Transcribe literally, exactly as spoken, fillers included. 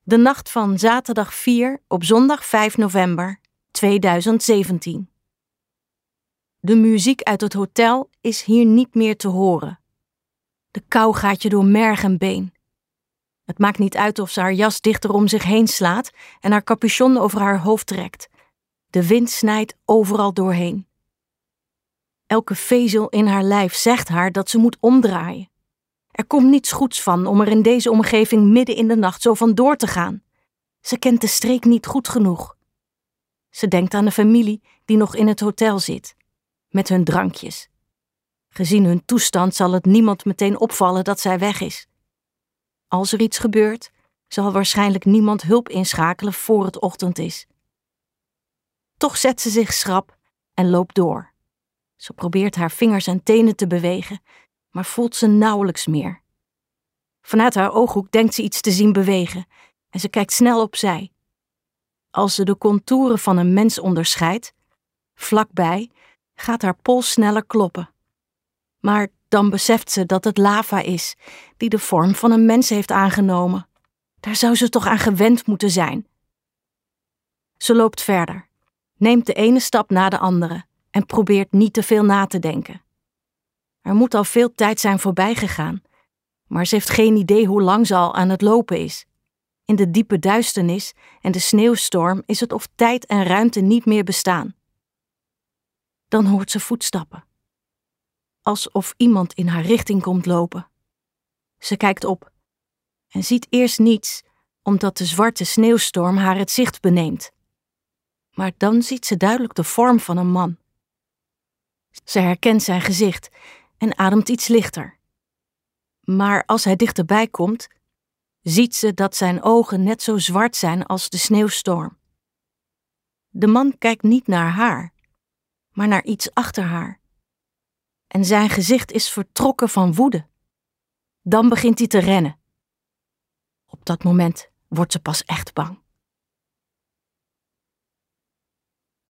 De nacht van zaterdag vier op zondag vijf november tweeduizend zeventien. De muziek uit het hotel is hier niet meer te horen. De kou gaat je door merg en been. Het maakt niet uit of ze haar jas dichter om zich heen slaat en haar capuchon over haar hoofd trekt. De wind snijdt overal doorheen. Elke vezel in haar lijf zegt haar dat ze moet omdraaien. Er komt niets goeds van om er in deze omgeving midden in de nacht zo vandoor te gaan. Ze kent de streek niet goed genoeg. Ze denkt aan de familie die nog in het hotel zit, met hun drankjes. Gezien hun toestand zal het niemand meteen opvallen dat zij weg is. Als er iets gebeurt, zal waarschijnlijk niemand hulp inschakelen voor het ochtend is. Toch zet ze zich schrap en loopt door. Ze probeert haar vingers en tenen te bewegen, maar voelt ze nauwelijks meer. Vanuit haar ooghoek denkt ze iets te zien bewegen en ze kijkt snel opzij. Als ze de contouren van een mens onderscheidt, vlakbij, gaat haar pols sneller kloppen. Maar dan beseft ze dat het lava is die de vorm van een mens heeft aangenomen. Daar zou ze toch aan gewend moeten zijn. Ze loopt verder, neemt de ene stap na de andere en probeert niet te veel na te denken. Er moet al veel tijd zijn voorbij gegaan, maar ze heeft geen idee hoe lang ze al aan het lopen is. In de diepe duisternis en de sneeuwstorm is het of tijd en ruimte niet meer bestaan. Dan hoort ze voetstappen. Alsof iemand in haar richting komt lopen. Ze kijkt op en ziet eerst niets, omdat de zwarte sneeuwstorm haar het zicht beneemt. Maar dan ziet ze duidelijk de vorm van een man. Ze herkent zijn gezicht en ademt iets lichter. Maar als hij dichterbij komt, ziet ze dat zijn ogen net zo zwart zijn als de sneeuwstorm. De man kijkt niet naar haar, maar naar iets achter haar. En zijn gezicht is vertrokken van woede. Dan begint hij te rennen. Op dat moment wordt ze pas echt bang.